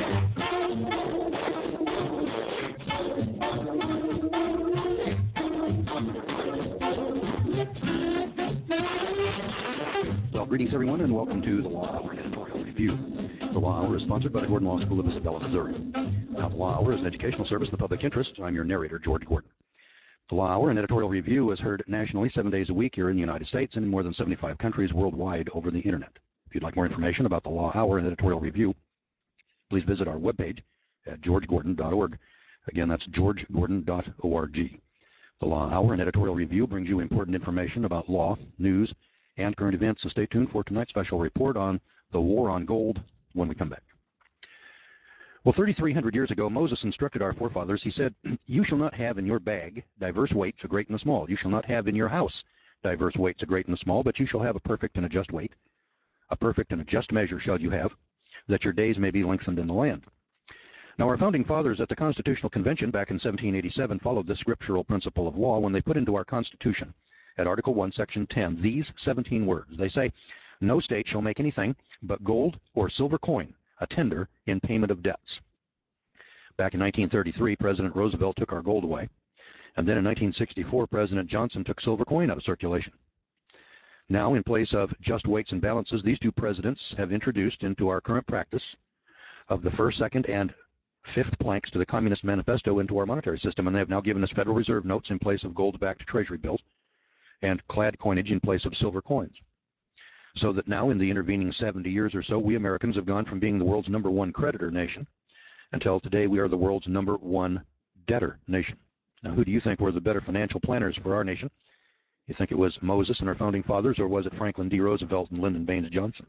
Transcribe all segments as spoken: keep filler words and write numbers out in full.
Well, greetings everyone, and welcome to the Law Hour Editorial Review. The Law Hour is sponsored by the Gordon Law School of Isabella, Missouri. Now, the Law Hour is an educational service in the public interest. I'm your narrator, George Gordon. The Law Hour and Editorial Review is heard nationally seven days a week here in the United States and in more than seventy-five countries worldwide over the internet. If you'd like more information about the Law Hour and Editorial Review, please visit our webpage at george gordon dot org. Again, that's george gordon dot org. The Law Hour and Editorial Review brings you important information about law, news, and current events, so stay tuned for tonight's special report on the war on gold when we come back. Well, thirty-three hundred years ago, Moses instructed our forefathers. He said, "You shall not have in your bag diverse weights, a great and a small. You shall not have in your house diverse weights, a great and a small, but you shall have a perfect and a just weight. A perfect and a just measure shall you have, that your days may be lengthened in the land." Now, our founding fathers at the Constitutional Convention back in seventeen eighty-seven followed this scriptural principle of law when they put into our Constitution, at Article one, Section ten, these seventeen words. They say, "No state shall make anything but gold or silver coin a tender in payment of debts." Back in nineteen thirty-three, President Roosevelt took our gold away. And then in nineteen sixty-four, President Johnson took silver coin out of circulation. Now, in place of just weights and balances, these two presidents have introduced into our current practice of the first, second, and fifth planks to the Communist Manifesto into our monetary system. And they have now given us Federal Reserve notes in place of gold-backed Treasury bills and clad coinage in place of silver coins. So that now, in the intervening seventy years or so, we Americans have gone from being the world's number one creditor nation until today we are the world's number one debtor nation. Now, who do you think were the better financial planners for our nation? You think it was Moses and our founding fathers, or was it Franklin D. Roosevelt and Lyndon Baines Johnson?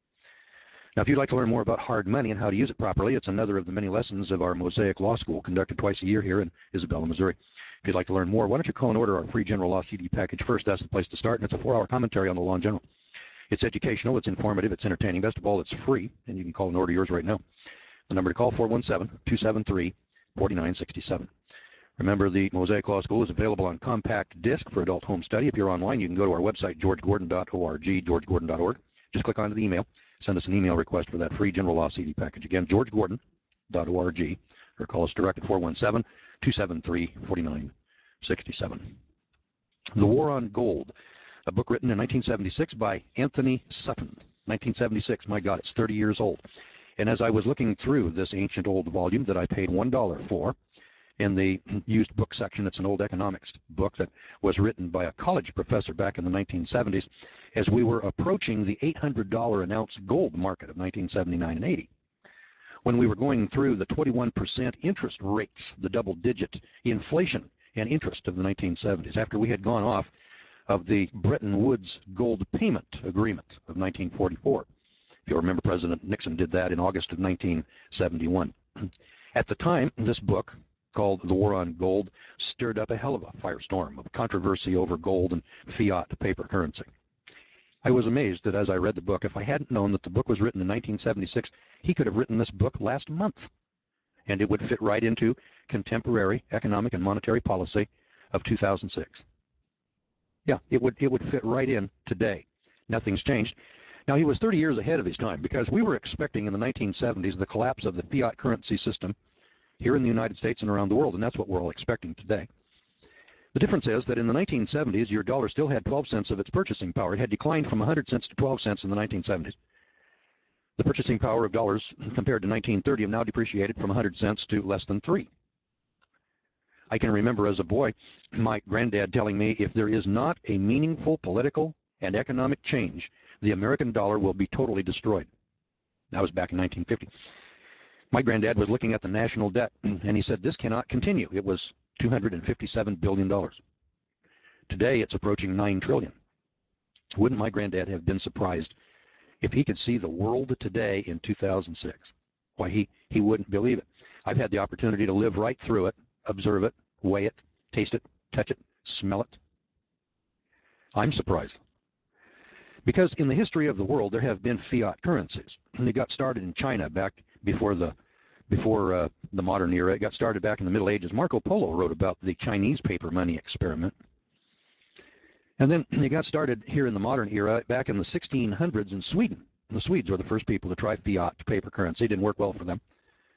Now, if you'd like to learn more about hard money and how to use it properly, it's another of the many lessons of our Mosaic Law School conducted twice a year here in Isabella, Missouri. If you'd like to learn more, why don't you call and order our free general law C D package first? That's the place to start, and it's a four-hour commentary on the law in general. It's educational, it's informative, it's entertaining. Best of all, it's free, and you can call and order yours right now. The number to call, four one seven, two seven three, four nine six seven. Remember, the Mosaic Law School is available on compact disc for adult home study. If you're online, you can go to our website, george gordon dot org, george gordon dot org. Just click onto the email. Send us an email request for that free general law C D package. Again, george gordon dot org, or call us direct at four one seven, two seven three, four nine six seven. The War on Gold, a book written in nineteen seventy-six by Anthony Sutton. nineteen seventy-six, my God, it's thirty years old. And as I was looking through this ancient old volume that I paid one dollar for, in the used book section, it's an old economics book that was written by a college professor back in the nineteen seventies, as we were approaching the eight hundred dollars an ounce gold market of nineteen seventy-nine and eighty. When we were going through the twenty-one percent interest rates, the double-digit inflation and interest of the nineteen seventies, after we had gone off of the Bretton Woods gold payment agreement of nineteen forty-four. If you'll remember, President Nixon did that in August of nineteen seventy-one. At the time, this book, called The War on Gold, stirred up a hell of a firestorm of controversy over gold and fiat paper currency. I was amazed that as I read the book, if I hadn't known that the book was written in nineteen seventy-six, he could have written this book last month, and it would fit right into contemporary economic and monetary policy of two thousand six. Yeah, it would, it would fit right in today. Nothing's changed. Now, he was thirty years ahead of his time, because we were expecting in the nineteen seventies the collapse of the fiat currency system here in the United States and around the world, and that's what we're all expecting today. The difference is that in the nineteen seventies, your dollar still had twelve cents of its purchasing power. It had declined from one hundred cents to twelve cents in the nineteen seventies. The purchasing power of dollars compared to nineteen thirty have now depreciated from one hundred cents to less than three. I can remember as a boy my granddad telling me, if there is not a meaningful political and economic change, the American dollar will be totally destroyed. That was back in nineteen fifty. My granddad was looking at the national debt, and he said, this cannot continue. It was two hundred fifty-seven billion dollars. Today, it's approaching nine trillion dollars. Wouldn't my granddad have been surprised if he could see the world today in two thousand six? Why, he, he wouldn't believe it. I've had the opportunity to live right through it, observe it, weigh it, taste it, touch it, smell it. I'm surprised. Because in the history of the world, there have been fiat currencies. And they got started in China back before the before uh, the modern era. It got started back in the Middle Ages. Marco Polo wrote about the Chinese paper money experiment. And then it got started here in the modern era back in the sixteen hundreds in Sweden. And the Swedes were the first people to try fiat paper currency. It didn't work well for them.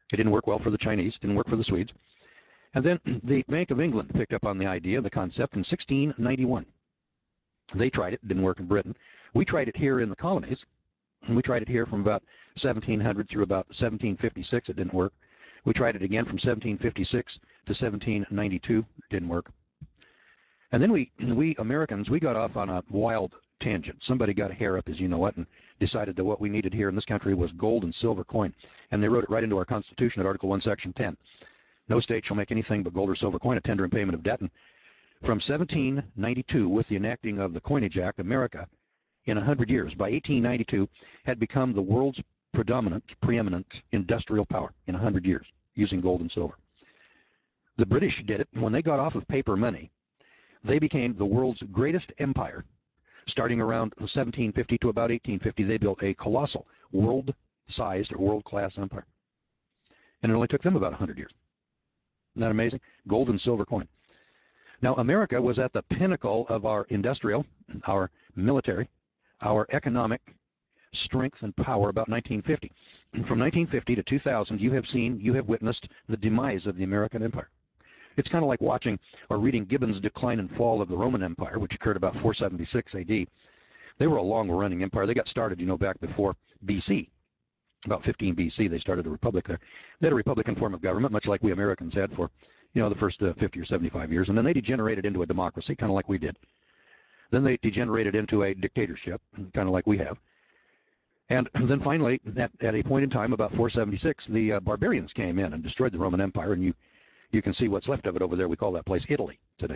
It didn't work well for the Chinese, didn't work for the Swedes. And then the Bank of England picked up on the idea, the concept, in sixteen ninety-one. They tried it, didn't work in Britain. We tried it here in the colonies. We tried it here from about seventeen hundred through about seventeen fifty-six. It didn't work. We tried it again from seventeen fifty-six to seventeen ninety-two. It didn't work. And then we, we Americans, we got off on a wild tangent. Somebody got a hair up, as you know what, and decided that what we needed here in this country was gold and silver coin. And they wrote it right into our Constitution at Article one, Section ten. No state shall make anything but gold or silver coin a tender in payment of debt. And from seventeen ninety-two, with the enacting of the Coinage Act, America, in one hundred years, by eighteen ninety-two, had become the world's predominant, preeminent industrial power in one hundred years, using gold and silver. The British did it. When they got off of paper money, they became the world's greatest empire. Starting around seventeen fifty to about eighteen fifty, they built a colossal, world-sized or world-class empire. And it only took them about one hundred years. Isn't that amazing? Gold and silver coin. Now, America was at the pinnacle of our industrial, our military, our economic strength and power about nineteen fifty. From nineteen fifty to two thousand, you have seen, you have witnessed the demise of the American empire. It's kind of like watching or reading Gibbon's Decline and Fall of the Roman Empire, which occurred about four seventy-six A D. They were a long-running empire. They got started, you know, back before B C. About fifteen B C, they started a republic there. They had a republican form of government, much like we Americans had for, you know, the first uh, fifty or seventy-five years. And then they degenerated into a democracy, kind of like we did. Then they degenerated into a dictatorship, kind of like we have. And then finally, at, at a point in time, about four seventy-six, the uh, barbarians came in and destroyed the Roman Empire. And you, you can see what's left of it over there. We call that place Italy today.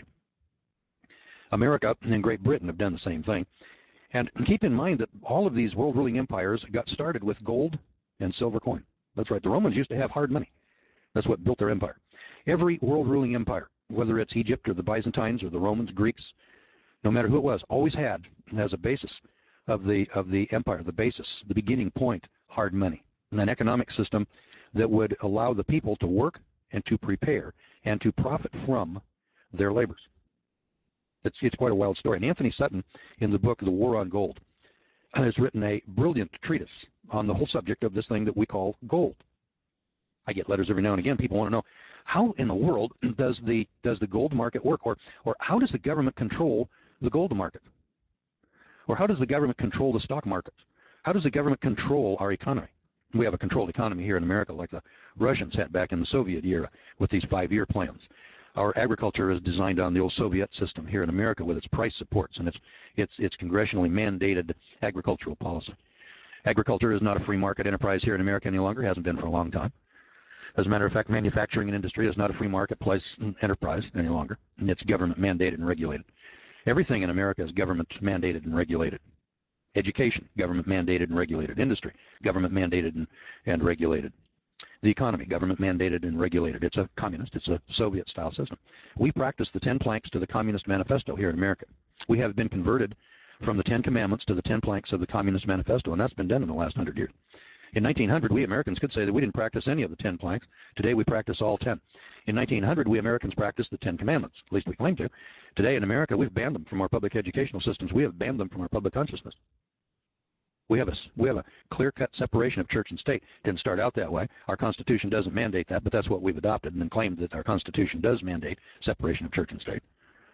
America and Great Britain have done the same thing. And keep in mind that all of these world-ruling empires got started with gold and silver coin. That's right. The Romans used to have hard money. That's what built their empire. Every world-ruling empire, whether it's Egypt or the Byzantines or the Romans, Greeks, no matter who it was, always had as a basis of the of the empire, the basis, the beginning point, hard money, and an economic system that would allow the people to work and to prepare and to profit from their labors. It's, it's quite a wild story. And Anthony Sutton, in the book The War on Gold, has written a brilliant treatise on the whole subject of this thing that we call gold. I get letters every now and again. People want to know, how in the world does the does the gold market work? Or, or how does the government control the gold market? Or how does the government control the stock market? How does the government control our economy? We have a controlled economy here in America like the Russians had back in the Soviet era with these five-year plans. Our agriculture is designed on the old Soviet system here in America with its price supports and its, its, its congressionally mandated agricultural policy. Agriculture is not a free market enterprise here in America any longer, hasn't been for a long time. As a matter of fact, manufacturing and industry is not a free marketplace enterprise any longer. It's government mandated and regulated. Everything in America is government mandated and regulated. Education, government mandated and regulated. Industry, government mandated and, and regulated. The economy, government mandated and regulated. It's a communist, it's a Soviet-style system. We practice the ten planks to the Communist Manifesto here in America. We have been converted from the Ten Commandments to the ten planks of the Communist Manifesto, and that's been done in the last hundred years. In nineteen hundred, we Americans could say that we didn't practice any of the ten planks. Today, we practice all ten. In nineteen hundred, we Americans practiced the Ten Commandments. At least we claim to. Today, in America, we've banned them from our public educational systems. We have banned them from our public consciousness. We have a, we have a clear-cut separation of church and state. Didn't start out that way. Our Constitution doesn't mandate that, but that's what we've adopted and then claimed that our Constitution does mandate separation of church and state.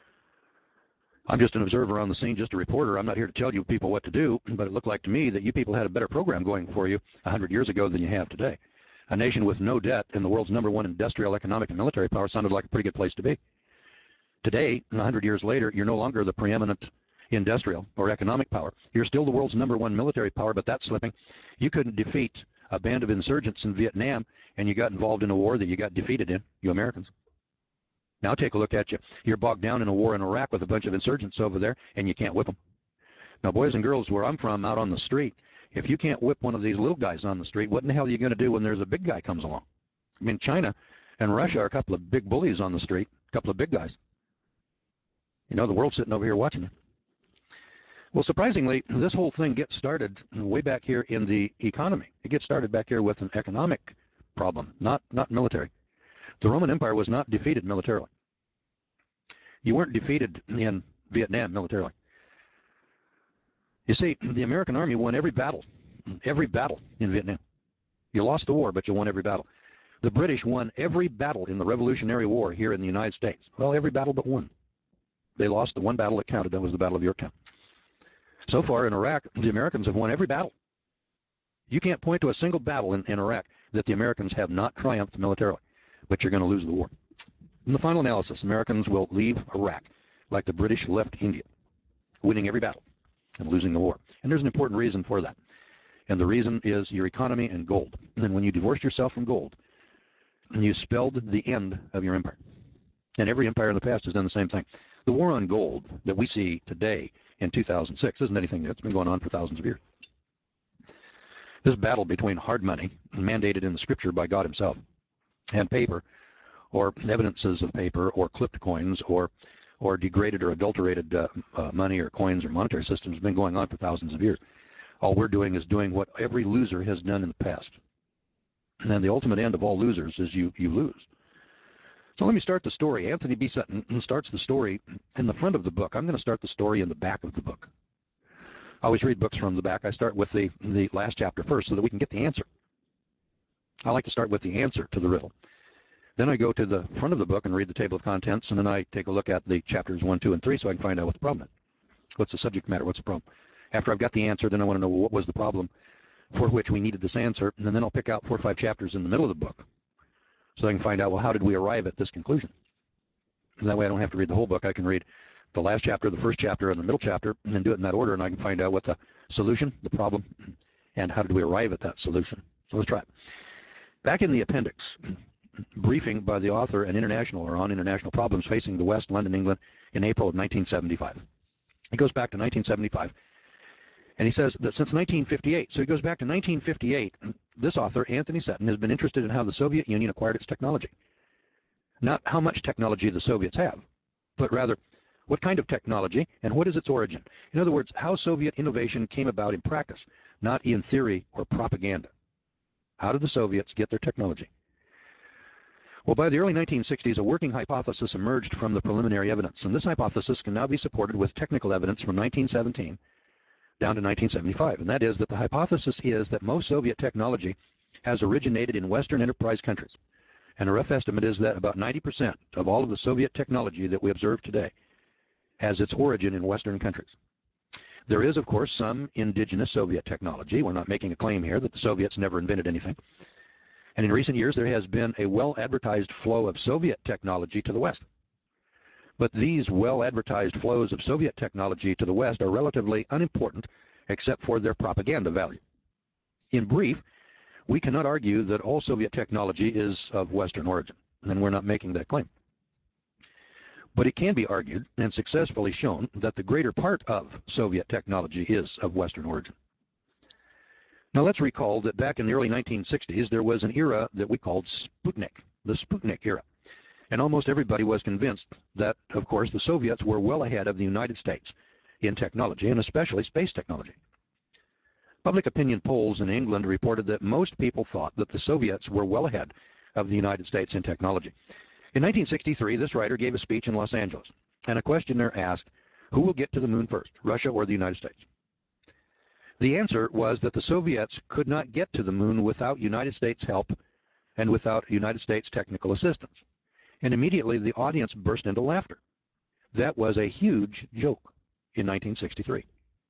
I'm just an observer on the scene, just a reporter. I'm not here to tell you people what to do, but it looked like to me that you people had a better program going for you one hundred years ago than you have today. A nation with no debt and the world's number one industrial, economic, and military power sounded like a pretty good place to be. Today, one hundred years later, you're no longer the preeminent industrial or economic power. You're still the world's number one military power, but that's slipping. You couldn't defeat a band of insurgents in Vietnam, and you got involved in a war that you got defeated in, you Americans. Now take a look at you. You're bogged down in a war in Iraq with a bunch of insurgents over there, and you can't whip them. Now, boys and girls, where I'm from, out on the street, if you can't whip one of these little guys on the street, what in the hell are you going to do when there's a big guy comes along? I mean, China and Russia are a couple of big bullies on the street, a couple of big guys. You know, the world's sitting over here watching you. Well, surprisingly, this whole thing gets started way back here in the economy. It gets started back here with an economic problem, not, not military. The Roman Empire was not defeated militarily. You weren't defeated in Vietnam militarily. You see, the American army won every battle, every battle in Vietnam. You lost the war, but you won every battle. The British won every battle in the Revolutionary War here in the United States. Well, every battle but one. They lost the one battle that counted. That was the Battle of Yorktown. So far in Iraq, the Americans have won every battle. You can't point to a single battle in, in Iraq that the Americans have not triumphed militarily, but you're going to lose the war. In the final analysis, Americans will leave Iraq like the British left India, winning every battle and losing the war. And there's an important reason for that. And the reason is your economy and gold. And when you divorced yourself from gold, you spelled the end of your empire. And every empire in the past has done the same thing. The war on gold that we see today in two thousand six isn't anything new. It's been going on for thousands of years. This battle between hard money, mandated in the scripture by God himself, and paper, or evidences of paper, or clipped coins, or or degraded or adulterated uh, uh, money or coins or monetary systems has been going on for thousands of years. All we're doing is doing what every loser has done in the past. And the ultimate end of all losers is you, you lose. So let me start the story. Anthony B. Sutton starts the story in the front of the book. I'm going to start the story in the back of the book. I always read books from the back. I start with the, the last chapter first so that we can get the answer. I like to start with the answer to the riddle. Then I go to the front of the book and read the table of contents, and then I take a look at the chapters one, two, and three so I can find out what the problem is. What's the subject matter? What's the problem? After I've got the answer, then I want to know what was the problem for which we needed this answer, and then I'll pick out four or five chapters in the middle of the book so I can find out, well, how did we arrive at this conclusion? And that way I don't have to read the whole book. I can read the last chapter, the first chapter, and the middle chapter, and then do it in that order, and I can find out what the solution, the problem, and how did we arrive at that solution. So let's try it. Back in the appendix, briefing by the author an international or on international problems facing the West, London, England, in April of nineteen seventy-five. He goes back to nineteen seventy-five, and he says that since nineteen fifty-eight, so he goes back to nineteen fifty-eight, this author, Anthony Sutton, has been interested in how the Soviet Union acquired its technology. Not how much technology the Soviets have, but rather what kind of technology and what is its origin. In other words, how Soviet innovation came about in practice, not in theory or propaganda. How did the Soviets get their technology? Well, by the early nineteen sixties, a working hypothesis emerged from the preliminary evidence, and this hypothesis can now be supported with technical evidence from nineteen seventeen down to nineteen seventy-five, and that is that the hypothesis is that most Soviet technology has originated in Western enterprise countries. And a rough estimate is that about ninety percent of all of the Soviet technology that we observe today has its origin in Western countries. There is, of course, some indigenous Soviet technology. We're not making a claim here that the Soviets never invented anything. And in recent years, there has been a well-advertised flow of Soviet technology to the West. But these well-advertised flows of Soviet technology to the West are relatively unimportant except for their propaganda value. In brief, we cannot argue that all Soviet technology is of Western origin, and we're not making that claim. But it can be argued and successfully shown that the greater part of Soviet technology is of Western origin. Now let's recall that back in the early nineteen sixties, there was an era that we called Sputnik, the Sputnik era. And almost everybody was convinced that, of course, the Soviets were well ahead of the United States in technology, and especially space technology. Public opinion polls in England reported that most people thought that the Soviets were well ahead of the United States in technology. In nineteen sixty-three, this writer gave a speech in Los Angeles, and a questioner asked, who will get to the moon first, Russia or the United States? The answer was that the Soviets could not get to the moon without United States help and without United States technical assistance. And immediately the audience burst into laughter. That was a huge joke in nineteen sixty-three.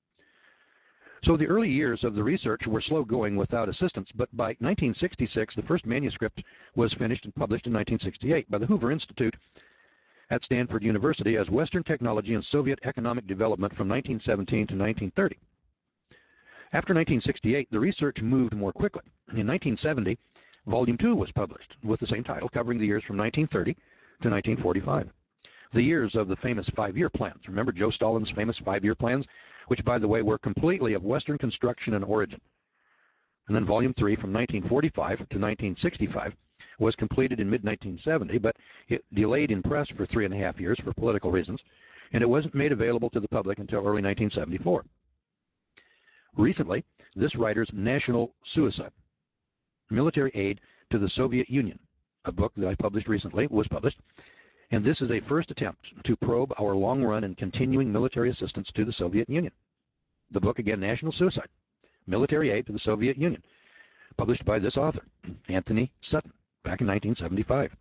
So the early years of the research were slow going without assistance, but by nineteen sixty-six, the first manuscript was finished and published in nineteen sixty-eight by the Hoover Institute at Stanford University as Western Technology and Soviet Economic Development from nineteen seventeen to nineteen thirty. After nineteen sixty-eight, the research moved more quickly. In nineteen seventy, Volume two was published with the same title, covering the years from nineteen thirty to nineteen forty-five. The years of the famous five-year plans. Remember Joe Stalin's famous five-year plans, which, by the way, were completely of Western construction and origin. And then Volume three from nineteen forty-five to nineteen sixty-five was completed in mid nineteen seventy, but it delayed in press for three and a half years for political reasons, and it wasn't made available to the public until early nineteen seventy-four. Recently, this writer's National Suicide, Military Aid to the Soviet Union, a book that I published recently, was published, and this is a first attempt to probe our long-run and continuing military assistance to the Soviet Union. The book, again, National Suicide, Military Aid to the Soviet Union, published by this author, Anthony Sutton, back in nineteen seventy-five.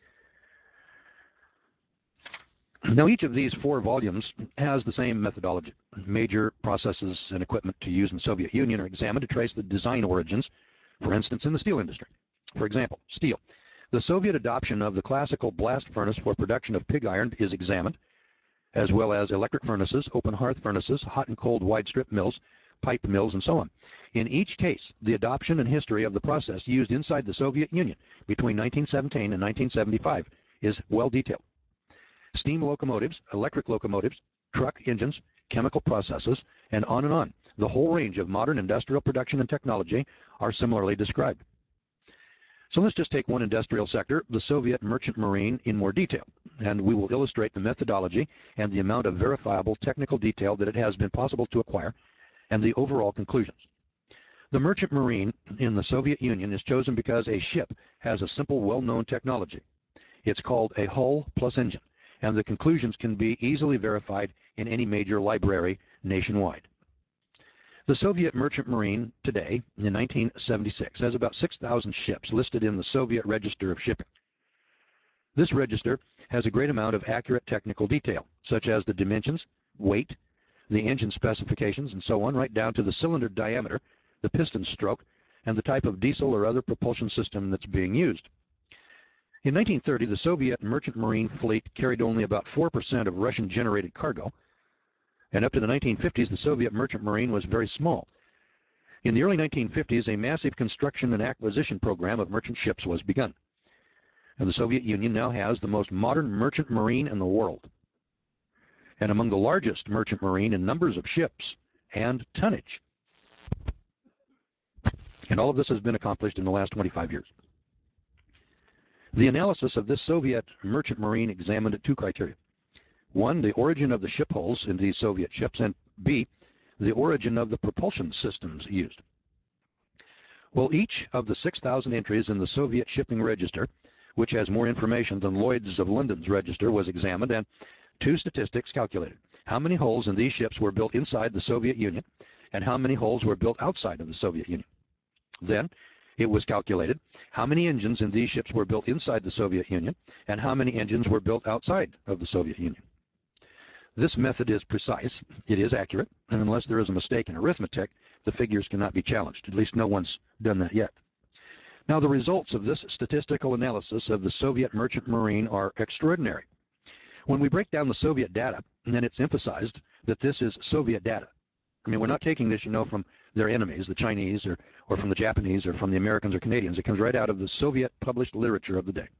Now, each of these four volumes has the same methodology. Major processes and equipment to use in the Soviet Union are examined to trace the design origins, for instance, in the steel industry. For example, steel. The Soviet adoption of the classical blast furnace for production of pig iron is examined, as well as electric furnaces, open hearth furnaces, hot and cold wide strip mills, pipe mills, and so on. In each case, the adoption and history of the process used inside the Soviet Union between nineteen seventeen and nineteen seventy-five is well detailed. Steam locomotives, electric locomotives, truck engines, chemical processes, and on and on. The whole range of modern industrial production and technology are similarly described. So let's just take one industrial sector, the Soviet merchant marine, in more detail, and we will illustrate the methodology and the amount of verifiable technical detail that it has been possible to acquire, and the overall conclusions. The merchant marine in the Soviet Union is chosen because a ship has a simple, well-known technology. It's called a hull plus engine, and the conclusions can be easily verified in any major library nationwide. The Soviet merchant marine today, in nineteen seventy-six, has about six thousand ships listed in the Soviet Register of Shipping. This register has a great amount of accurate technical detail, such as the dimensions, weight, the engine specifications, and so on, right down to the cylinder diameter, the piston stroke, and the type of diesel or other propulsion system that's being used. In nineteen thirty, the Soviet merchant marine fleet carried only about four percent of Russian-generated cargo, and up to the nineteen fifties, the Soviet merchant marine was very small. In the early nineteen fifties, a massive construction and acquisition program of merchant ships was begun, and the Soviet Union now has the most modern merchant marine in the world, and among the largest merchant marine in numbers of ships and tonnage. And all of this has been accomplished in the last twenty-five years. The analysis of this Soviet merchant marine examined two criteria. One, the origin of the ship hulls in these Soviet ships, and B, the origin of the propulsion systems used. Well, each of the six thousand entries in the Soviet shipping register, which has more information than Lloyd's of London's register, was examined, and two statistics calculated. How many hulls in these ships were built inside the Soviet Union, and how many hulls were built outside of the Soviet Union. Then, it was calculated how many engines in these ships were built inside the Soviet Union, and how many engines were built outside of the Soviet Union. This method is precise, it is accurate, and unless there is a mistake in arithmetic, the figures cannot be challenged. At least no one's done that yet. Now, the results of this statistical analysis of the Soviet merchant marine are extraordinary. When we break down the Soviet data, then it's emphasized that this is Soviet data. I mean, we're not taking this, you know, from their enemies, the Chinese, or, or from the Japanese, or from the Americans or Canadians. It comes right out of the Soviet published literature of the day.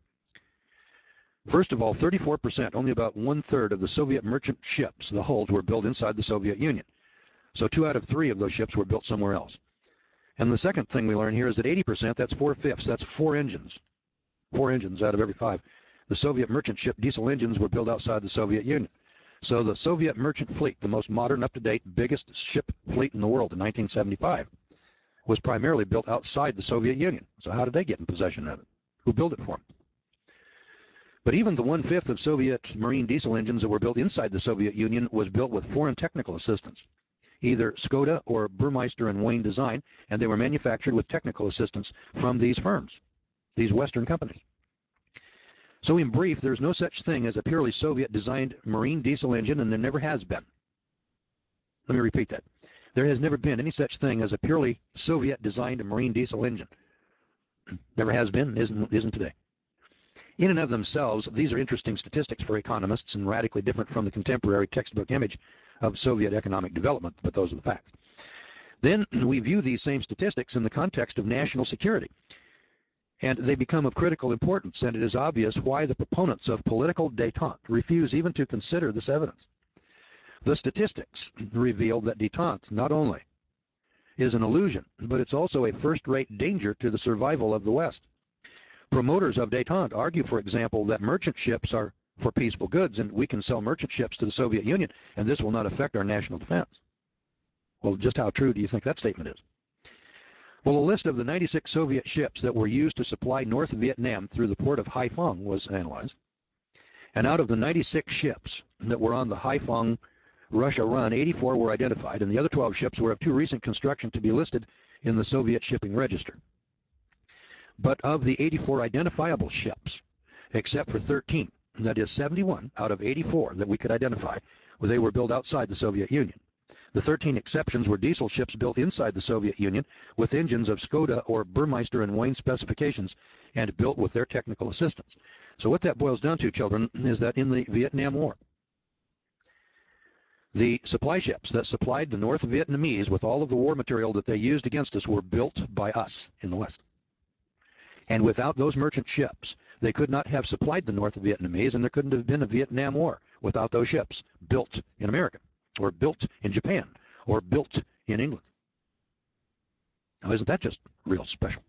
First of all, thirty-four percent, only about one-third of the Soviet merchant ships, the hulls, were built inside the Soviet Union. So two out of three of those ships were built somewhere else. And the second thing we learn here is that eighty percent, that's four-fifths, that's four engines. Four engines out of every five. The Soviet merchant ship diesel engines were built outside the Soviet Union. So the Soviet merchant fleet, the most modern, up-to-date, biggest ship fleet in the world in nineteen seventy-five, was primarily built outside the Soviet Union. So how did they get in possession of it? Who built it for them? But even the one-fifth of Soviet marine diesel engines that were built inside the Soviet Union was built with foreign technical assistance, either Skoda or Burmeister and Wayne design, and they were manufactured with technical assistance from these firms, these Western companies. So in brief, there's no such thing as a purely Soviet-designed marine diesel engine, and there never has been. Let me repeat that. There has never been any such thing as a purely Soviet-designed marine diesel engine. Never has been, isn't, isn't today. In and of themselves, these are interesting statistics for economists and radically different from the contemporary textbook image of Soviet economic development, but those are the facts. Then we view these same statistics in the context of national security, and they become of critical importance, and it is obvious why the proponents of political détente refuse even to consider this evidence. The statistics reveal that détente not only is an illusion, but it's also a first-rate danger to the survival of the West. Promoters of détente argue, for example, that merchant ships are for peaceful goods, and we can sell merchant ships to the Soviet Union, and this will not affect our national defense. Well, just how true do you think that statement is? Well, a list of the ninety-six Soviet ships that were used to supply North Vietnam through the port of Haiphong was analyzed. And out of the ninety-six ships that were on the Haiphong Russia run, eighty-four were identified, and the other twelve ships were of too recent construction to be listed in the Soviet shipping register. But of the eighty-four identifiable ships, except for thirteen, that is seventy-one out of eighty-four that we could identify, they were built outside the Soviet Union. The thirteen exceptions were diesel ships built inside the Soviet Union with engines of Skoda or Burmeister and Wayne specifications and built with their technical assistance. So what that boils down to, children, is that in the Vietnam War, the supply ships that supplied the North Vietnamese with all of the war material that they used against us were built by us in the West. And without those merchant ships, they could not have supplied the North Vietnamese, and there couldn't have been a Vietnam War without those ships built in America, or built in Japan, or built in England. Now, isn't that just real special?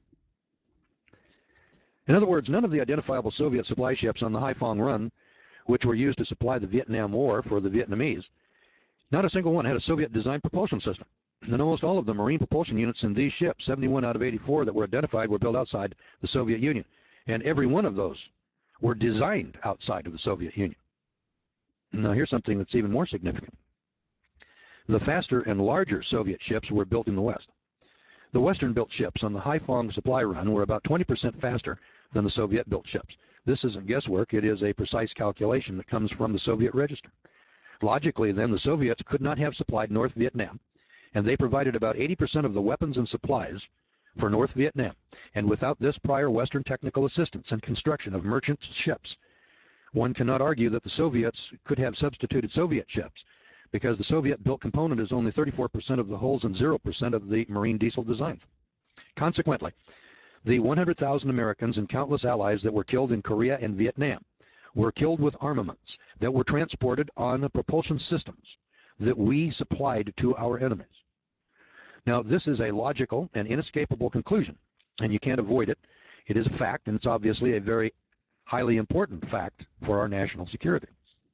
In other words, none of the identifiable Soviet supply ships on the Haiphong Run, which were used to supply the Vietnam War for the Vietnamese, not a single one had a Soviet-designed propulsion system. And almost all of the marine propulsion units in these ships, seventy-one out of eighty-four that were identified, were built outside the Soviet Union. And every one of those were designed outside of the Soviet Union. Now, here's something that's even more significant. The faster and larger Soviet ships were built in the West. The Western-built ships on the Haiphong supply run were about twenty percent faster than the Soviet-built ships. This isn't guesswork. It is a precise calculation that comes from the Soviet register. Logically, then, the Soviets could not have supplied North Vietnam, and they provided about eighty percent of the weapons and supplies for North Vietnam. And without this prior Western technical assistance and construction of merchant ships, one cannot argue that the Soviets could have substituted Soviet ships, because the Soviet-built component is only thirty-four percent of the hulls and zero percent of the marine diesel designs. Consequently, the one hundred thousand Americans and countless allies that were killed in Korea and Vietnam were killed with armaments that were transported on propulsion systems that we supplied to our enemies. Now, this is a logical and inescapable conclusion, and you can't avoid it. It is a fact, and it's obviously a very highly important fact for our national security.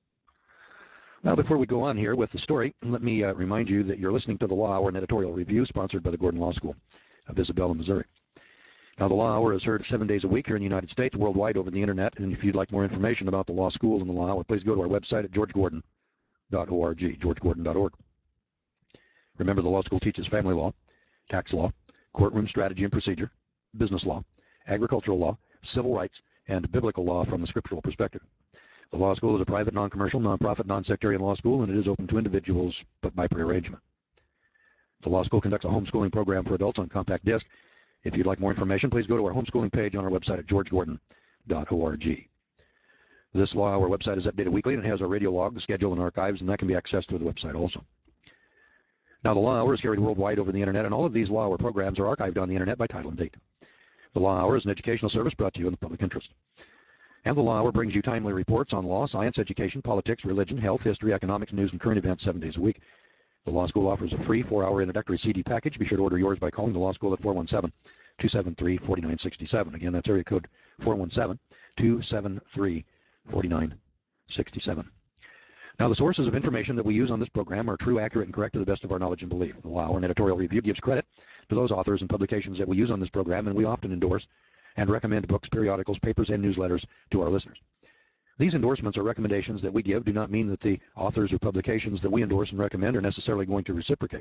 Now, before we go on here with the story, let me uh, remind you that you're listening to the Law Hour, an editorial review sponsored by the Gordon Law School of Isabella, Missouri. Now, the Law Hour is heard seven days a week here in the United States, worldwide over the Internet. And if you'd like more information about the law school and the Law Hour, please go to our website at george gordon dot org, george gordon dot org. Remember, the law school teaches family law, tax law, courtroom strategy and procedure, business law, agricultural law, civil rights, and biblical law from the scriptural perspective. The law school is a private, non-commercial, non-profit, non-sectarian law school, and it is open to individuals, but by prearrangement. The law school conducts a homeschooling program for adults on compact disc. If you'd like more information, please go to our homeschooling page on our website at george gordon dot org. This Law Hour website is updated weekly, and it has our radio log, schedule, and archives, and that can be accessed through the website also. Now, the Law Hour is carried worldwide over the Internet, and all of these Law Hour programs are archived on the Internet by title and date. The Law Hour is an educational service brought to you in the public interest. And the Law Hour brings you timely reports on law, science, education, politics, religion, health, history, economics, news, and current events seven days a week. The Law School offers a free four-hour introductory C D package. Be sure to order yours by calling the Law School at four one seven, two seven three, four nine six seven. Again, that's area code four one seven, two seven three, four nine six seven. Now, the sources of information that we use on this program are true, accurate, and correct to the best of our knowledge and belief. The Law Hour and editorial review gives credit to those authors and publications that we use on this program, and we often endorse and recommend books, periodicals, papers, and newsletters to our listeners. These endorsements or recommendations that we give do not mean that the authors or publications that we endorse and recommend are necessarily going to reciprocate.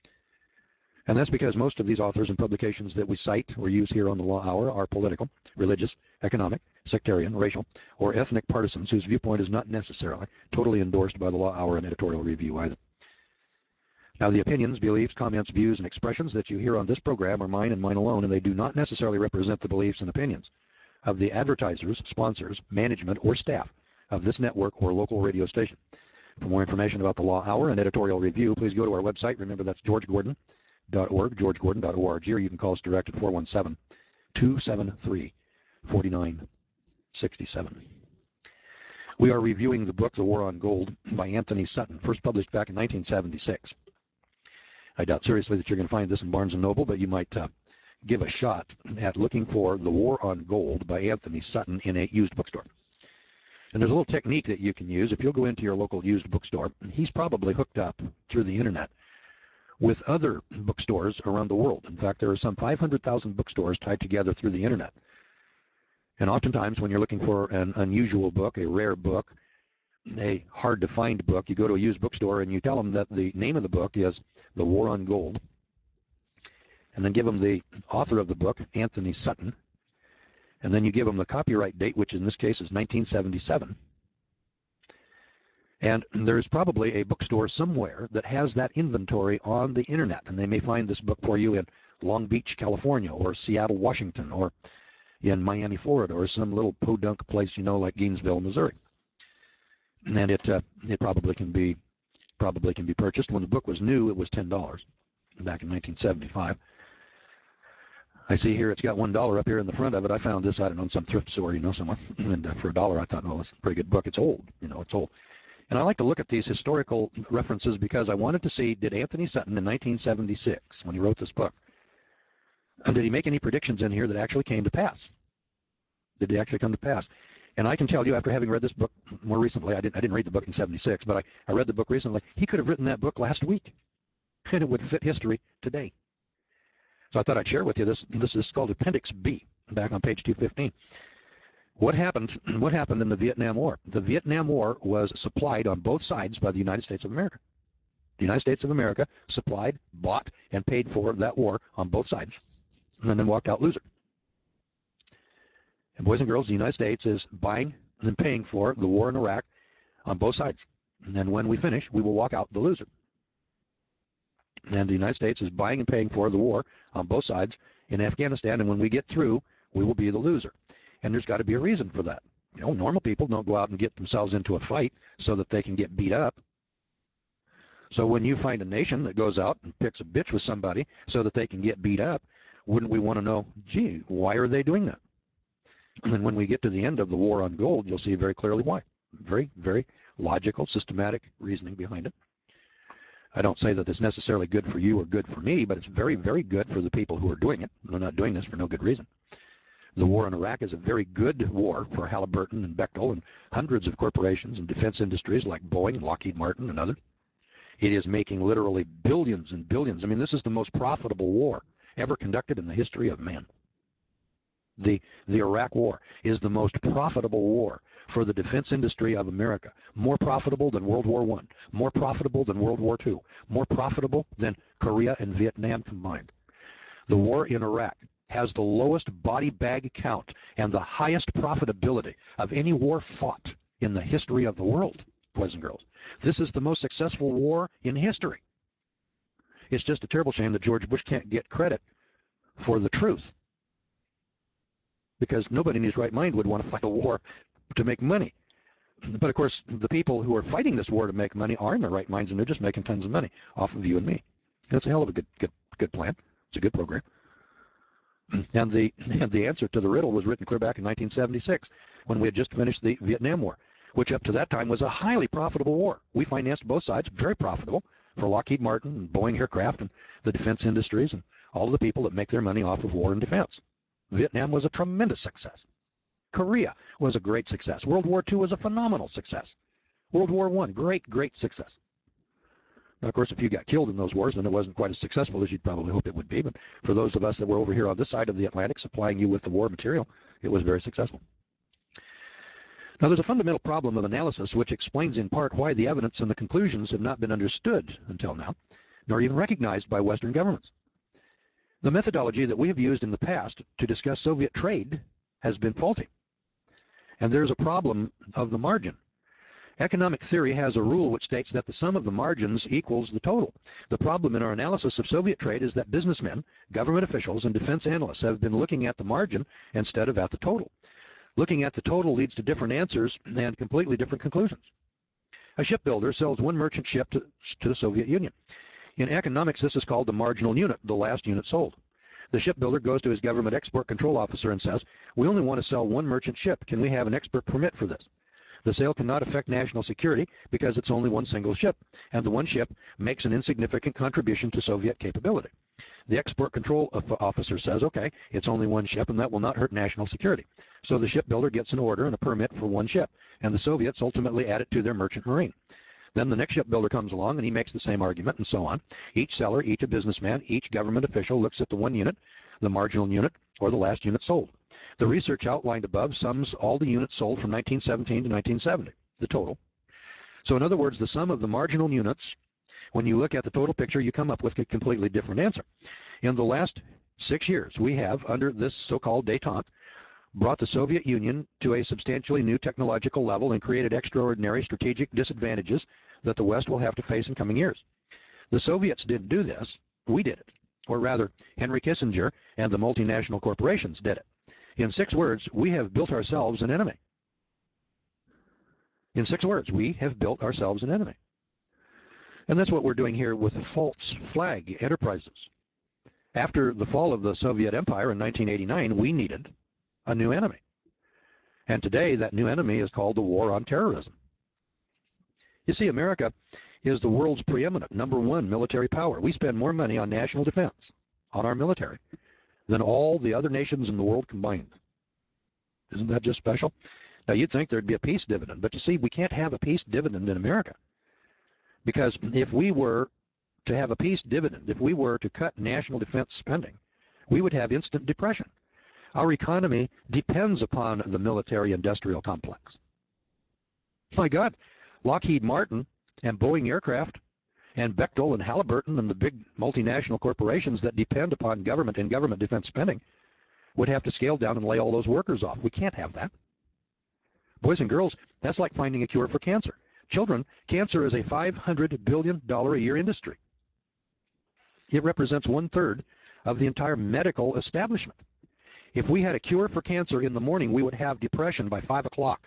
And that's because most of these authors and publications that we cite or use here on the Law Hour are political, religious, economic, sectarian, racial, or ethnic partisans whose viewpoint is not necessarily totally endorsed by the Law Hour and editorial review either. Now, the opinions, beliefs, comments, views, and expressions that you hear on this program are mine and mine alone, and they do not necessarily represent the beliefs and opinions of the advertisers, sponsors, management, or staff of this network or local radio station. For more information about the Law Hour and editorial review, please go to our website. Remember, that's george gordon dot org, george gordon dot org, or you can call us direct at four one seven, two seven three, four nine six seven. We are reviewing the book, The War on Gold, by Anthony Sutton, first published back in nineteen seventy-six. I doubt seriously that you're going to find this in Barnes and Noble, but you might uh, give a shot at looking for The War on Gold by Anthony Sutton in a used bookstore. And there's a little technique that you can use. If you'll go into your local used bookstore, he's probably hooked up through the Internet with other bookstores around the world. In fact, there are some five hundred thousand bookstores tied together through the Internet. And oftentimes when you're looking for an unusual book, a rare book, a hard-to-find book, you go to a used bookstore and you tell them that the name of the book is The War on Gold, and then give them the author of the book, Anthony Sutton, and then you give them the copyright date, which in this case is nineteen seventy-seven. And there's probably a bookstore somewhere that has that inventory on the internet, and they may find this book for you in Long Beach, California, or Seattle, Washington, or in Miami, Florida, or some little podunk place, you know, like Gainesville, Missouri. And it uh, it probably can be probably can be purchased. When the book was new, it was ten dollars back in nineteen seventy-five. I see here it's got one dollar up here in the front of it. I found this, I don't know, in some thrift store, you know, somewhere. And uh, for a dollar, I thought, well, it's a pretty good book. It's old, you know, it's old. And I like to look at these historical references because I wanted to see, did Anthony Sutton in nineteen seventy-six, when he wrote this book, did he make any predictions in here that actually came to pass? Did they actually come to pass? And I can tell you, after having read this book more recently, I didn't, I didn't read the book in seventy-six, but I, I read the book recently. He could have written that book last week, and it would fit history today. So I thought I'd share with you this. This is called Appendix B, back on page two fifteen. What happened, what happened in the Vietnam War? The Vietnam War was supplied on both sides by the United States of America. The United States of America supplied, bought, and paid for that war on both sides, and then walked out loser. And boys and girls, the United States is buying and paying for the war in Iraq on both sides. And then when we finish, we will walk out the loser. And the United States is buying and paying for the war on both sides in Afghanistan. And when we get through, we will be the loser. And there's got to be a reason for that. You know, normal people don't go out and get themselves into a fight so that they can get beat up. So when you find a nation that goes out and picks a bitch with somebody so that they can get beat up, wouldn't we want to know, gee, why are they doing that? And then when we get to the end of the war on gold, you'll see very clearly why. Very, very logical, systematic reasoning behind it. I don't say that it's necessarily good for you or good for me, but it's very, very good for the people who are doing it. They're not doing this for no good reason. The war in Iraq is a very good war for Halliburton and Bechtel and hundreds of corporations and defense industries like Boeing, Lockheed Martin, and others. It is making literally billions and billions. I mean, this is the most profitable war ever conducted in the history of man. The, the Iraq War is the most profitable war for the defense industry of America. More profitable than World War One, more profitable than World War Two, more profitable than Korea and Vietnam combined. The war in Iraq has the lowest body bag count and the highest profitability of any war fought in the history of the world, boys and girls. This is the most successful war in history. It's just a terrible shame that George Bush can't get credit for the truth, because nobody in his right mind would want to fight a war to make money. But of course, the people who are fighting this war to make money are in their right minds, and they're just making tons of money off of you and me. And it's a hell of a good, good, good plan. It's a good program. And the, and the answer to the riddle was written clear back in nineteen seventy-six, when we had just finished the Vietnam War, which up to that time was a highly profitable war. We financed both sides, very profitable, for Lockheed Martin and Boeing Aircraft and the defense industries and all of the people that make their money off of war and defense. Vietnam was a tremendous success. Korea was a great success. World War Two was a phenomenal success. World War One, great, great success. Now, of course, if you got killed in those wars, then it wasn't quite as successful as you'd probably hope it would be. But for those of us that were over here on this side of the Atlantic supplying you with the war material, it was very successful. Now, there's a fundamental problem of analysis which explains in part why the evidence and the conclusions have not been understood until now, nor even recognized by Western governments. The methodology that we have used in the past to discuss Soviet trade has been faulty. And there's a problem of the margin. Economic theory has a rule which states that the sum of the margins equals the total. The problem in our analysis of Soviet trade is that businessmen, government officials, and defense analysts have been looking at the margin instead of at the total. Looking at the total leads to different answers and completely different conclusions. A shipbuilder sells one merchant ship to, to the Soviet Union. In economics, this is called the marginal unit, the last unit sold. The shipbuilder goes to his government export control officer and says, we only want to sell one merchant ship. Can we have an export permit for this? The sale cannot affect national security because it's only one single ship, and the one ship makes an insignificant contribution to Soviet capability. The export control officer says, okay, it's only one ship, and that will not hurt national security. So the shipbuilder gets an order and a permit for one ship, and the Soviets ultimately add it to their merchant marine. Then the next shipbuilder comes along and he makes the same argument, and so on. Each seller, each a businessman, each government official looks at the one unit, the marginal unit, or the last unit sold. The research outlined above sums all the units sold from nineteen seventeen to nineteen seventy, the total. So in other words, the sum of the marginal units, when you look at the total picture, you come up with a completely different answer. In the last six years, we have, under this so-called détente, brought the Soviet Union to a substantially new technological level and created extraordinary strategic disadvantages that the West will have to face in coming years. The Soviets didn't do this. We did it. Or rather, Henry Kissinger and the multinational corporations did it. In six words, we have built ourselves an enemy. In six words, we have built ourselves an enemy. And that's what we're doing here with false flag enterprises. After the fall of the Soviet Empire in nineteen eighty-nine, we needed a new enemy. And today, that new enemy is called the war on terrorism. You see, America is the world's preeminent number one military power. We spend more money on national defense, on our military, than all the other nations in the world combined. Isn't that just special? Now, you'd think there'd be a peace dividend, but you see, we can't have a peace dividend in America. Because if we were to have a peace dividend, if we were to cut national defense spending, we would have instant depression. Our economy depends upon the military-industrial complex. My God, Lockheed Martin and Boeing Aircraft and Bechtel and Halliburton and the big multinational corporations that depend upon government and government defense spending would have to scale down and lay all those workers off. We can't have that. Boys and girls, that's like finding a cure for cancer. Children, cancer is a five hundred billion dollars a year industry. It represents one-third of the entire medical establishment. If we had a cure for cancer in the morning, we would have depression by five o'clock.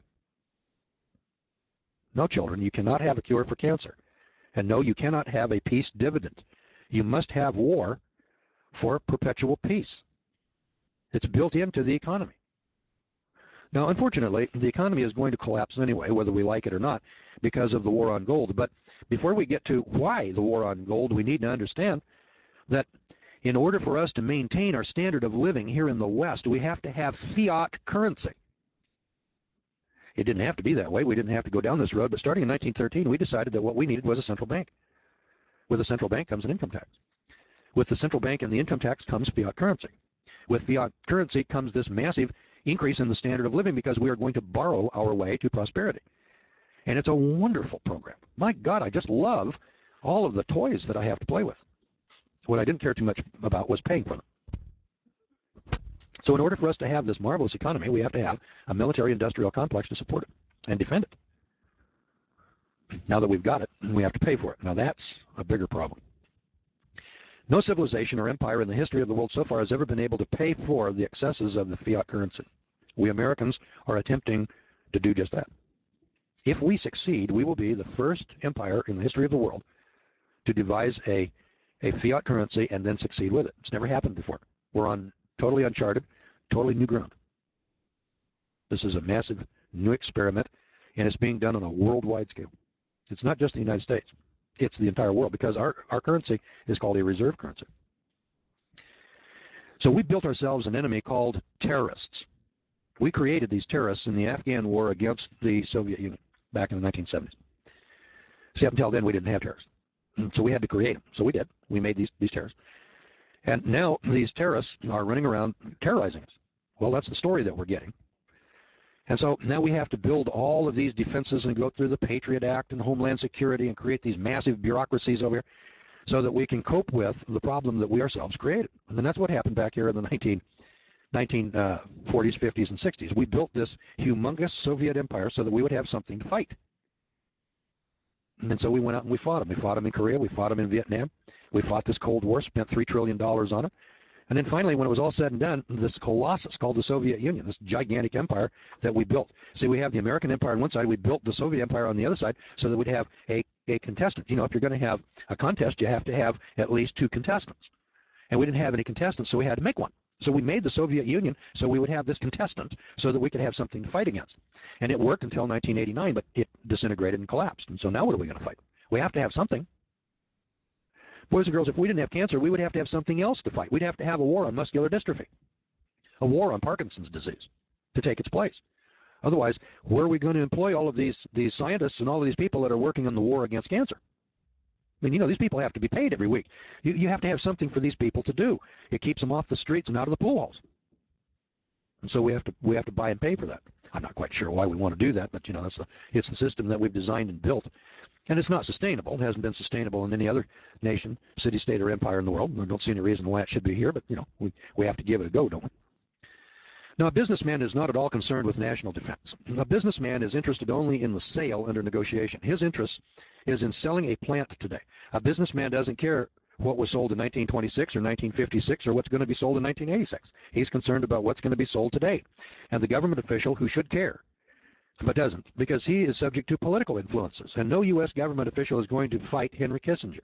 No, children, you cannot have a cure for cancer. And no, you cannot have a peace dividend. You must have war for perpetual peace. It's built into the economy. Now, unfortunately, the economy is going to collapse anyway, whether we like it or not, because of the war on gold. But before we get to why the war on gold, we need to understand that in order for us to maintain our standard of living here in the West, we have to have fiat currency. It didn't have to be that way. We didn't have to go down this road. But starting in nineteen thirteen, we decided that what we needed was a central bank. With a central bank comes an income tax. With the central bank and the income tax comes fiat currency. With fiat currency comes this massive increase in the standard of living because we are going to borrow our way to prosperity. And it's a wonderful program. My God, I just love all of the toys that I have to play with. What I didn't care too much about was paying for them. So in order for us to have this marvelous economy, we have to have a military-industrial complex to support it and defend it. Now that we've got it, we have to pay for it. Now that's a bigger problem. No civilization or empire in the history of the world so far has ever been able to pay for the excesses of the fiat currency. We Americans are attempting to do just that. If we succeed, we will be the first empire in the history of the world to devise a, a fiat currency and then succeed with it. It's never happened before. We're on totally uncharted, totally new ground. This is a massive new experiment, and it's being done on a worldwide scale. It's not just the United States. It's the entire world, because our, our currency is called a reserve currency. So we built ourselves an enemy called terrorists. We created these terrorists in the Afghan war against the Soviet Union back in the nineteen seventies. See, up until then, we didn't have terrorists. So we had to create them. So we did. We made these, these terrorists. And now these terrorists are running around terrorizing us. Well, that's the story that we're getting. And so now we have to build all of these defenses and go through the Patriot Act and Homeland Security and create these massive bureaucracies over here so that we can cope with the problem that we ourselves created. And then that's what happened back here in the nineteen forties, fifties, and sixties. We built this humongous Soviet empire so that we would have something to fight. And so we went out and we fought them. We fought them in Korea. We fought them in Vietnam. We fought this Cold War, spent three trillion dollars on it. And then finally, when it was all said and done, this colossus called the Soviet Union, this gigantic empire that we built. See, we have the American empire on one side. We built the Soviet empire on the other side so that we'd have a, a contestant. You know, if you're going to have a contest, you have to have at least two contestants. And we didn't have any contestants, so we had to make one. So we made the Soviet Union so we would have this contestant so that we could have something to fight against. And it worked until nineteen eighty-nine, but it disintegrated and collapsed. And so now what are we going to fight? We have to have something. Boys and girls, if we didn't have cancer, we would have to have something else to fight. We'd have to have a war on muscular dystrophy, a war on Parkinson's disease to take its place. Otherwise, where are we going to employ all of these, these scientists and all of these people that are working on the war against cancer? I mean, you know, these people have to be paid every week. You, you have to have something for these people to do. It keeps them off the streets and out of the pool halls. And so we have to we have to buy and pay for that. I'm not quite sure why we want to do that, but you know, that's the it's the system that we've designed and built. And it's not sustainable. It hasn't been sustainable in any other nation, city, state, or empire in the world. I don't see any reason why it should be here, but you know, we, we have to give it a go, don't we? Now, a businessman is not at all concerned with national defense. A businessman is interested only in the sale under negotiation. His interest is in selling a plant today. A businessman doesn't care what was sold in nineteen twenty-six or nineteen fifty-six or what's going to be sold in nineteen eighty-six. He's concerned about what's going to be sold today. And the government official who should care but doesn't, because he is subject to political influences, and no U S government official is going to fight Henry Kissinger.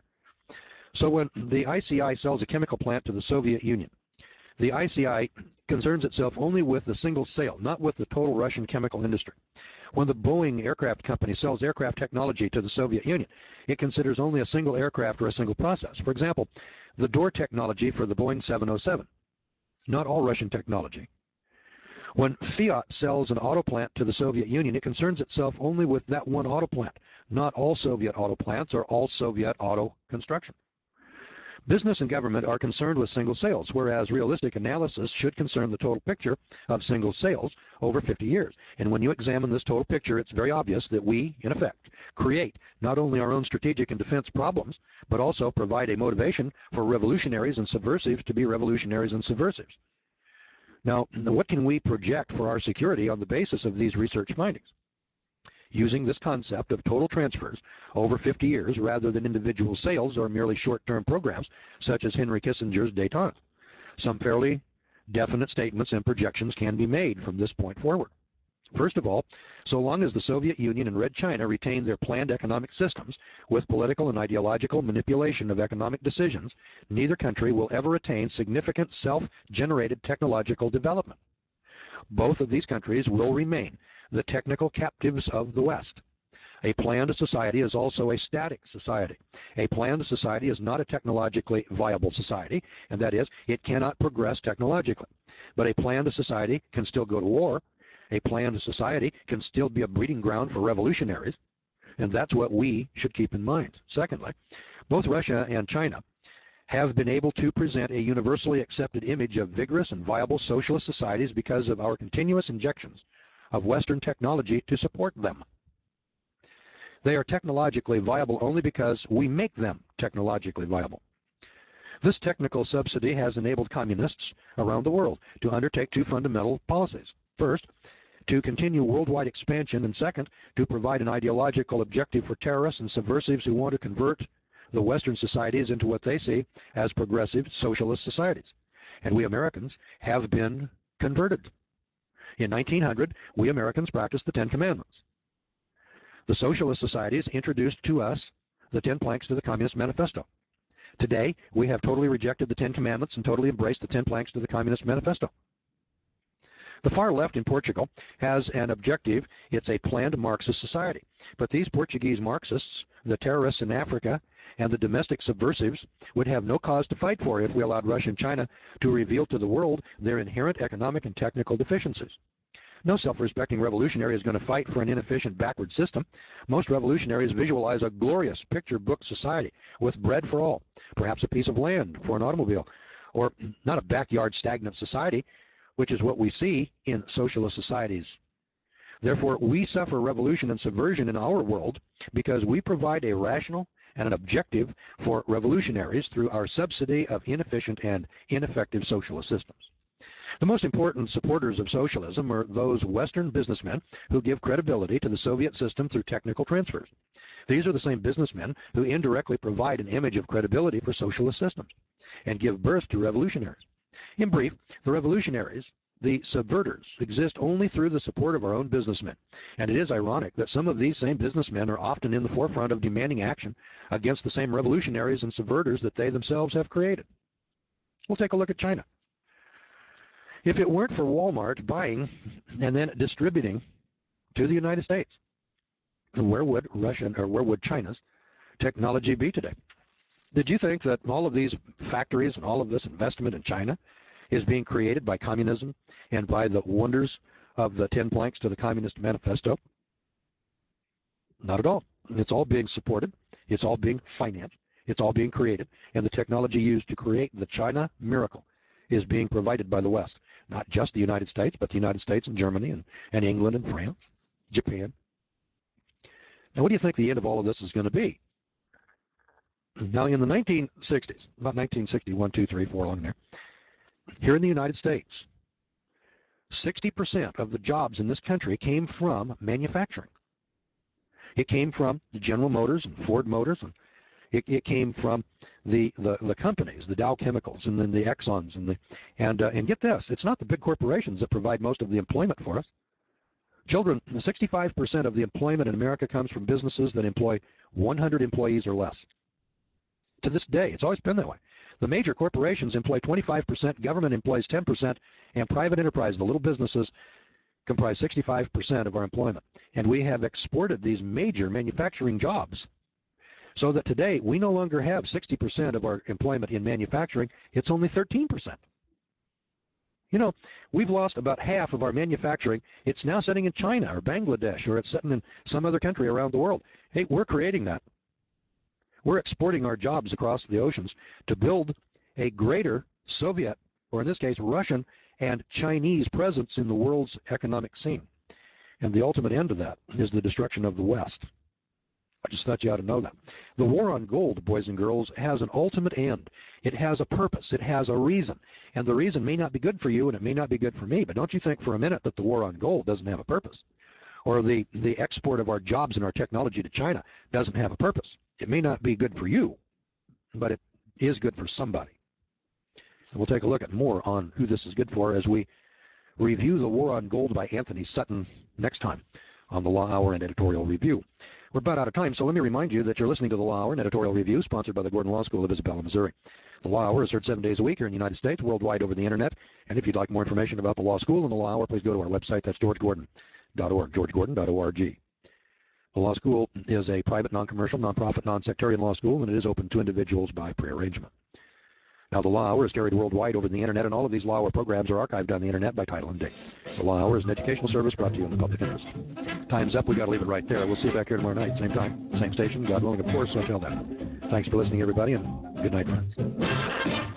So when the I C I sells a chemical plant to the Soviet Union, the I C I concerns itself only with the single sale, not with the total Russian chemical industry. When the Boeing aircraft company sells aircraft technology to the Soviet Union, it considers only a single aircraft or a single process. For example, the door technology for the Boeing seven oh seven, not all Russian technology. When Fiat sells an auto plant to the Soviet Union, it concerns itself only with that one auto plant, not all Soviet auto plants or all Soviet auto construction. Business and government are concerned with single sales, whereas realistic analysis should concern the total picture of single sales over fifty years. And when you examine this total picture, it's very obvious that we, in effect, create not only our own strategic and defense problems, but also provide a motivation for revolutionaries and subversives to be revolutionaries and subversives. Now, what can we project for our security on the basis of these research findings? Using this concept of total transfers over fifty years rather than individual sales or merely short-term programs such as Henry Kissinger's détente. Some fairly definite statements and projections can be made from this point forward. First of all, so long as the Soviet Union and Red China retain their planned economic systems with political and ideological manipulation of economic decisions, neither country will ever attain significant self-generated technological development. Both of these countries will remain the technical captives of the West. A planned society is also a static society. A planned society is not a technologically viable society, and that is, it cannot progress technologically. But a planned society can still go to war. A planned society can still be a breeding ground for revolutionaries, and that's what we should keep in mind. Secondly, both Russia and China have been able to present a universally accepted image of vigorous and viable socialist societies because of our continuous injections of Western technology to support them. They are technologically viable only because we make them technologically viable. This technical subsidy has enabled communists around the world to undertake two fundamental policies. First, to continue worldwide expansion, and second, to provide an ideological objective for terrorists and subversives who want to convert the Western societies into what they see as progressive socialist societies. And we Americans have been converted. In nineteen hundred, we Americans practiced the Ten Commandments. The socialist societies introduced to us the Ten Planks to the Communist Manifesto. Today, we have totally rejected the Ten Commandments and totally embraced the Ten Planks to the Communist Manifesto. The far left in Portugal has an objective. It's a planned Marxist society. But these Portuguese Marxists, the terrorists in Africa, and the domestic subversives would have no cause to fight for if we allowed Russia and China to reveal to the world their inherent economic and technical deficiencies. No self-respecting revolutionary is going to fight for an inefficient backward system. Most revolutionaries visualize a glorious picture book society with bread for all, perhaps a piece of land for an automobile, or not a backyard stagnant society, which is what we see in socialist societies. Therefore, we suffer revolution and subversion in our world because we provide a rational and an objective for revolutionaries through our subsidy of inefficient and ineffective socialist systems. The most important supporters of socialism are those Western businessmen who give credibility to the Soviet system through technical transfers. These are the same businessmen who indirectly provide an image of credibility for socialist systems and give birth to revolutionaries. In brief, the revolutionaries, the subverters, exist only through the support of our own businessmen. And it is ironic that some of these same businessmen are often in the forefront of demanding action against the same revolutionaries and subverters that they themselves have created. We'll take a look at China. If it weren't for Walmart buying and then distributing to the United States, where would Russian or where would China's technology be today? Did you think that all of these factories and all of this investment in China is being created by communism and by the wonders of the Ten Planks to the Communist Manifesto? Not at all. It's all being supported. It's all being financed. It's all being created. And the technology used to create the China miracle is being provided by the West. Not just the United States, but the United States and Germany and, and England and France, Japan. Now, what do you think the end of all of this is going to be? Now, in the nineteen sixties, about nineteen sixty-one, two, three, four, along there, here in the United States, sixty percent of the jobs in this country came from manufacturing. It came from the General Motors and Ford Motors, and it, it came from the, the, the companies, the Dow Chemicals, and then the Exxons, and the and uh, and get this, it's not the big corporations that provide most of the employment for us. Children, sixty-five percent of the employment in America comes from businesses that employ one hundred employees or less. To this day, it's always been that way. The major corporations employ twenty-five percent, government employs ten percent, and private enterprise, the little businesses, comprise sixty-five percent of our employment. And we have exported these major manufacturing jobs so that today we no longer have sixty percent of our employment in manufacturing. It's only thirteen percent. You know, we've lost about half of our manufacturing. It's now sitting in China or Bangladesh, or it's sitting in some other country around the world. Hey, we're creating that. We're exporting our jobs across the oceans to build a greater Soviet, or in this case, Russian and Chinese presence in the world's economic scene. And the ultimate end of that is the destruction of the West. I just thought you ought to know that. The war on gold, boys and girls, has an ultimate end. It has a purpose. It has a reason. And the reason may not be good for you, and it may not be good for me, but don't you think for a minute that the war on gold doesn't have a purpose. Or the, the export of our jobs and our technology to China doesn't have a purpose. It may not be good for you, but it is good for somebody. And we'll take a look at more on who this is good for as we review The War on Gold by Anthony Sutton next time on the Law Hour and Editorial Review. We're about out of time, so let me remind you that you're listening to the Law Hour and Editorial Review, sponsored by the Gordon Law School of Isabella, Missouri. The Law Hour is heard seven days a week here in the United States, worldwide over the Internet. And if you'd like more information about the Law School and the Law Hour, please go to our website. That's george gordon dot org, george gordon dot org. The Law School is a private, non-commercial, non-profit, non-sectarian law school, and it is open to individuals by prearrangement. Now, the Law Hour is carried worldwide over the Internet, and all of these Law Hour programs are archived on the Internet by title and date. The Law Hour is an educational service brought to you in the public interest. Time's up. We've got to leave it right there. We'll see you back here tomorrow night, same time, same station, God willing, of course. So until then, thanks for listening, everybody, and good night, friends.